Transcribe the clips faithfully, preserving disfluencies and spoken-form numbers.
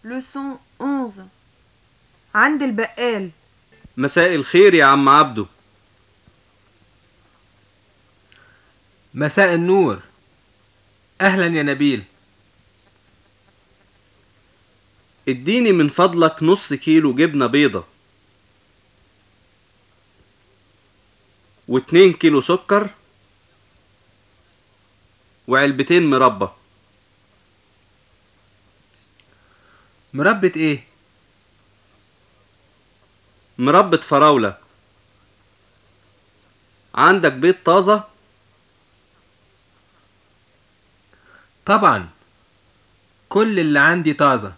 Leçon onze. عند البقال. مساء الخير يا عم عبده. مساء النور. أهلا يا نبيل. اديني من فضلك نص كيلو جبنة بيضة واتنين كيلو سكر وعلبتين مربى. مربة إيه؟ مربى فراولة. عندك بيض طازة؟ طبعا، كل اللي عندي طازة.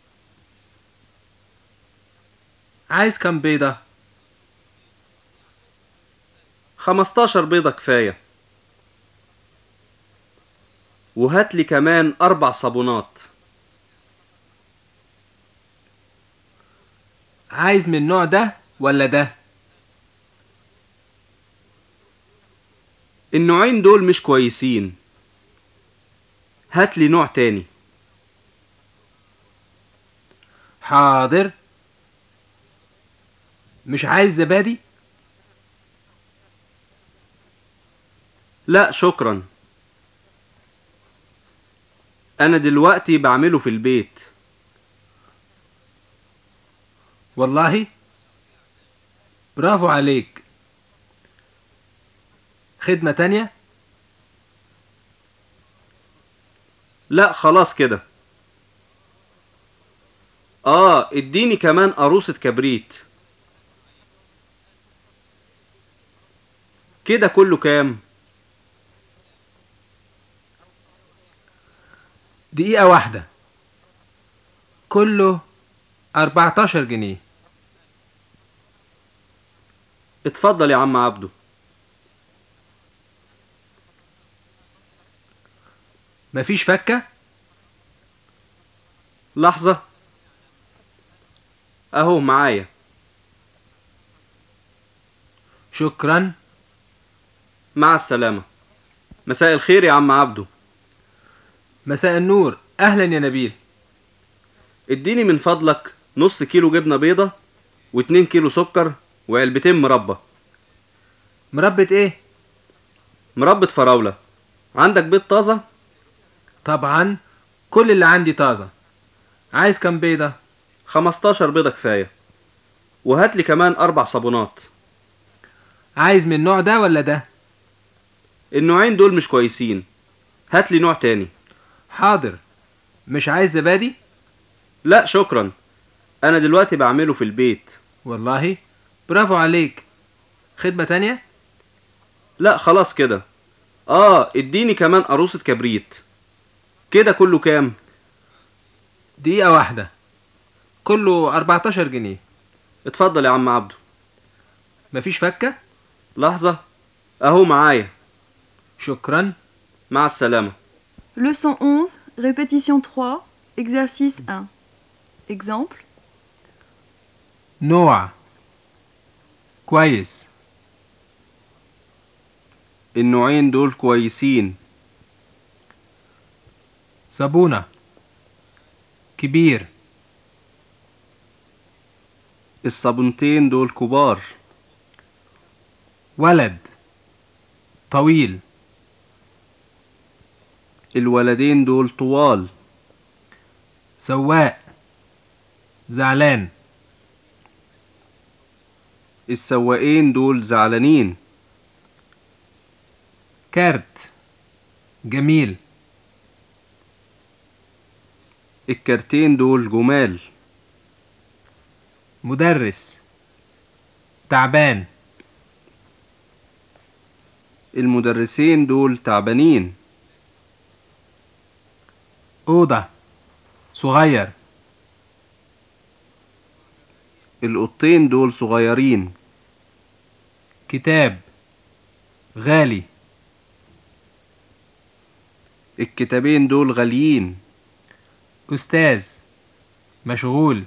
عايز كم بيضة؟ خمستاشر بيضة كفاية. وهاتلي كمان أربع صابونات. عايز من النوع ده ولا ده؟ النوعين دول مش كويسين، هاتلي نوع تاني. حاضر. مش عايز زبادي؟ لا شكرا، أنا دلوقتي بعمله في البيت. والله؟ برافو عليك. خدمة تانية؟ لا خلاص كده. آه اديني كمان قاروصة كبريت. كده كله كام؟ دقيقة واحدة. كله أربعتاشر جنيه. اتفضل يا عم عبده. مفيش فكة؟ لحظة، اهو معايا. شكرا. مع السلامة. مساء الخير يا عم عبده. مساء النور. أهلا يا نبيل. اديني من فضلك نص كيلو جبنة بيضة واتنين كيلو سكر وعلبتين مربى. مربة إيه؟ مربى فراولة. عندك بيض طازة؟ طبعا، كل اللي عندي طازة. عايز كم بيضة؟ خمستاشر بيضة كفاية. وهاتلي كمان أربع صابونات. عايز من النوع ده ولا ده؟ النوعين دول مش كويسين، هاتلي نوع تاني. حاضر. مش عايز زبادي؟ لا شكرا، أنا دلوقتي بعمله في البيت. والله؟ برافو عليك. خدمة تانية؟ لا خلاص كده. آه اديني كمان قاروصة كبريت. كده كله كام؟ دقيقة واحدة. كله أربعتاشر جنيه. اتفضل يا عم عبده. مفيش فكة؟ لحظة، اهو معايا. شكرا. مع السلامة. Leçon onze. Répétition trois. Exercice un. Exemple. نوع. كويس. النوعين دول كويسين. صابونة. كبير. الصابونتين دول كبار. ولد. طويل. الولدين دول طوال. سواق. زعلان. السواقين دول زعلانين. كارت. جميل. الكارتين دول جمال. مدرس. تعبان. المدرسين دول تعبانين. أوضة. صغير. القطين دول صغيرين. كتاب. غالي. الكتابين دول غاليين. أستاذ. مشغول.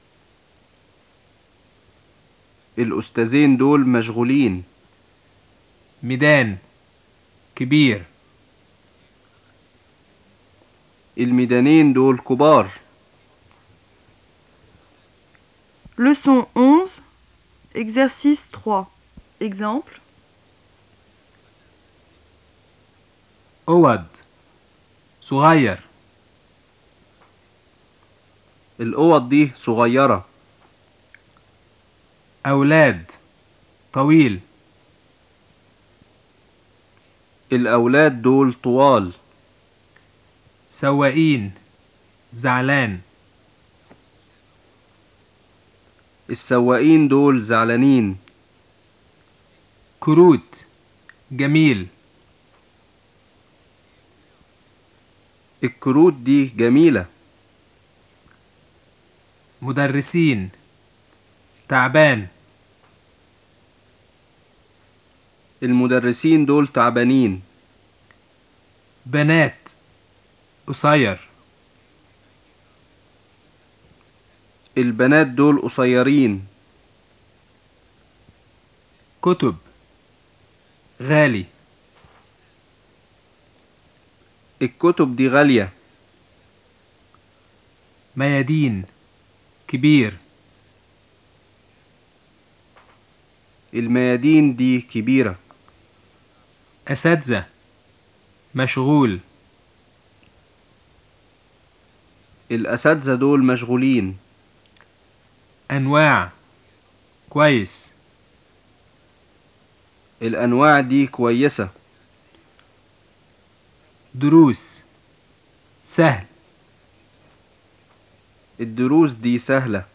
الأستاذين دول مشغولين. ميدان. كبير. الميدانين دول كبار. Leçon onze, exercice trois. Exemple. أوض صغير. الأوض دي صغيرة. أولاد طويل. الأولاد دول طوال. سواقين زعلان. السواقين دول زعلانين. كروت جميل. الكروت دي جميلة. مدرسين تعبان. المدرسين دول تعبانين. بنات قصير. البنات دول قصيرين. كتب غالي. الكتب دي غالية. ميادين كبير. الميادين دي كبيرة. أساتذة مشغول. الأساتذة دول مشغولين. أنواع كويس. الأنواع دي كويسة. دروس سهل. الدروس دي سهلة.